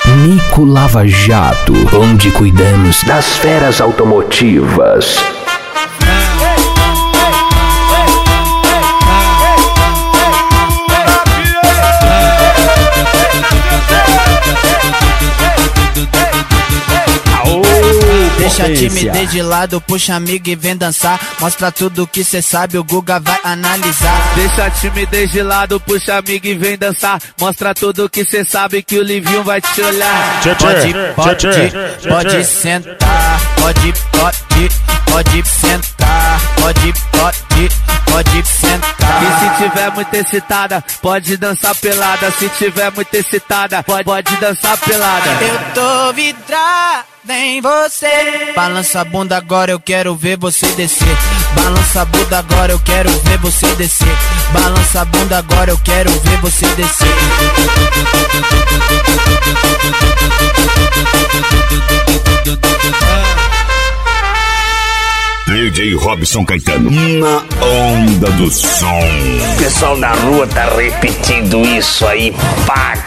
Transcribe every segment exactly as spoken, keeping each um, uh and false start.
Nico Lava Jato, onde cuidamos das feras automotivas. Deixa a timidez de lado, puxa amigo e vem dançar. Mostra tudo que cê sabe, o Guga vai analisar. Deixa a timidez de lado, puxa amigo e vem dançar. Mostra tudo que cê sabe, que o Livinho vai te olhar. Pode, pode, pode sentar. Pode, pode, pode sentar. Pode, pode, pode sentar. E se tiver muito excitada, pode dançar pelada. Se tiver muito excitada, pode, pode dançar pelada. Eu tô vidrada em você. Balança a bunda agora, eu quero ver você descer. Balança a bunda agora, eu quero ver você descer. Balança a bunda agora, eu quero ver você descer. D J Robson Caetano, na onda do som. O pessoal da rua tá repetindo isso aí, paga.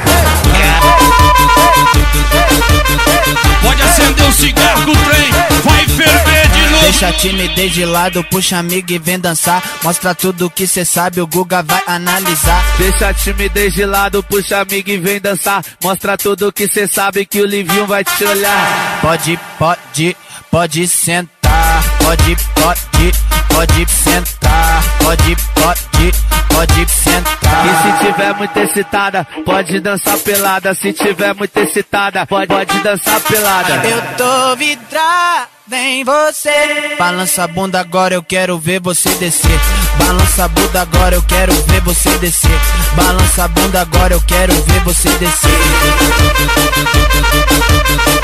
Pode acender um cigarro do trem, vai ferver de novo. Deixa a timidez de lado, puxa amigo e vem dançar. Mostra tudo que cê sabe, o Guga vai analisar. Deixa a timidez de lado, puxa amigo e vem dançar. Mostra tudo que cê sabe, que o Livinho vai te olhar. Pode, pode, pode sentar. Pode, pode, pode sentar. Pode, pode, pode sentar. E se tiver muito excitada, pode dançar pelada. Se tiver muito excitada, pode, pode dançar pelada. Eu tô vidrada em você. Balança a bunda agora, eu quero ver você descer. Balança a bunda agora, eu quero ver você descer. Balança a bunda agora, eu quero ver você descer.